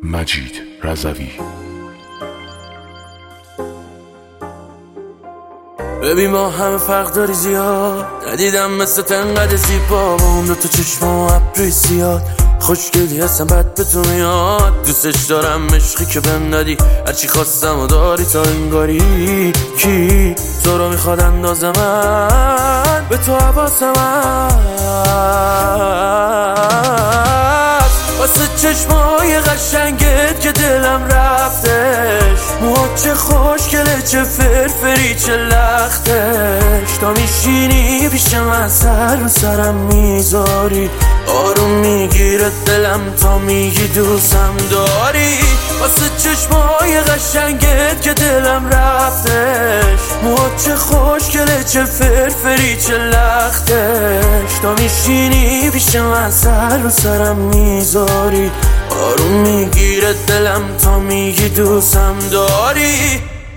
مجید رضوی. ببین ما همه فرق داری زیاد، ندیدم مثل تنقدر زیبا با اون دوتا چشم و ابروی سیاد. خوشگلی هستم بد به تو میاد، دوستش دارم عشقی که بهم دادی، هرچی خواستم و داری تا انگاری. کی تو رو میخواد اندازه من به تو حواسم هست، واسه چشمای قشنگت که دلم رفتش. موها چه خوشگله چه فرفری چه لختش، تا میشینی پیش من سر رو سرم میذاری، آروم میگیره دلم تا میگی دوستم داری. واسه چشمای قشنگت که دلم رفتش، موها چه خوشگله چه فرفری چه لختش، تا میشینی پیش من سر رو سرم میذاری، آروم میگیره دلم تا میگی دوستم داری.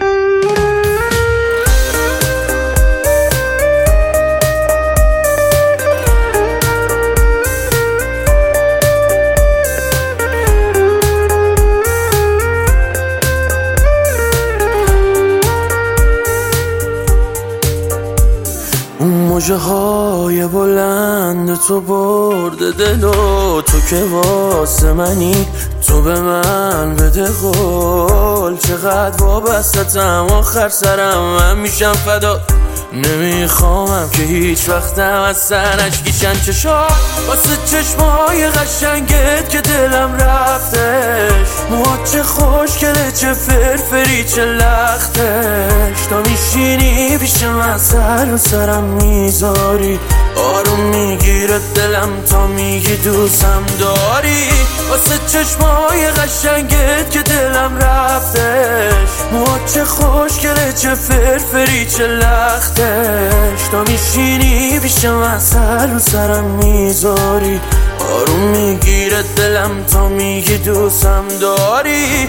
اون موجه های بلند تو برده دلو، تو که واسه منی تو به من بده قول. چقدر وابستم آخر سرم من میشم فدا، نمیخوامم که هیچ وقتم از سرش گیشن چشات. واسه چشمای قشنگت که دلم رفتش، موها چه خوشگله چه فرفری چه لختش، تا میشینی پیش من سر رو سرم میذاری، آروم میگیره دلم تا میگی دوستم داری. واسه چشمای قشنگت که دلم رفتش، موها چه خوشگله چه فرفری چه لختش، تا میشینی پیش من سر رو سرم میذاری، آروم میگیره دلم تا میگی دوستم داری.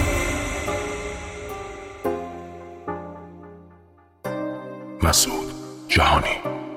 مسعود جهانی.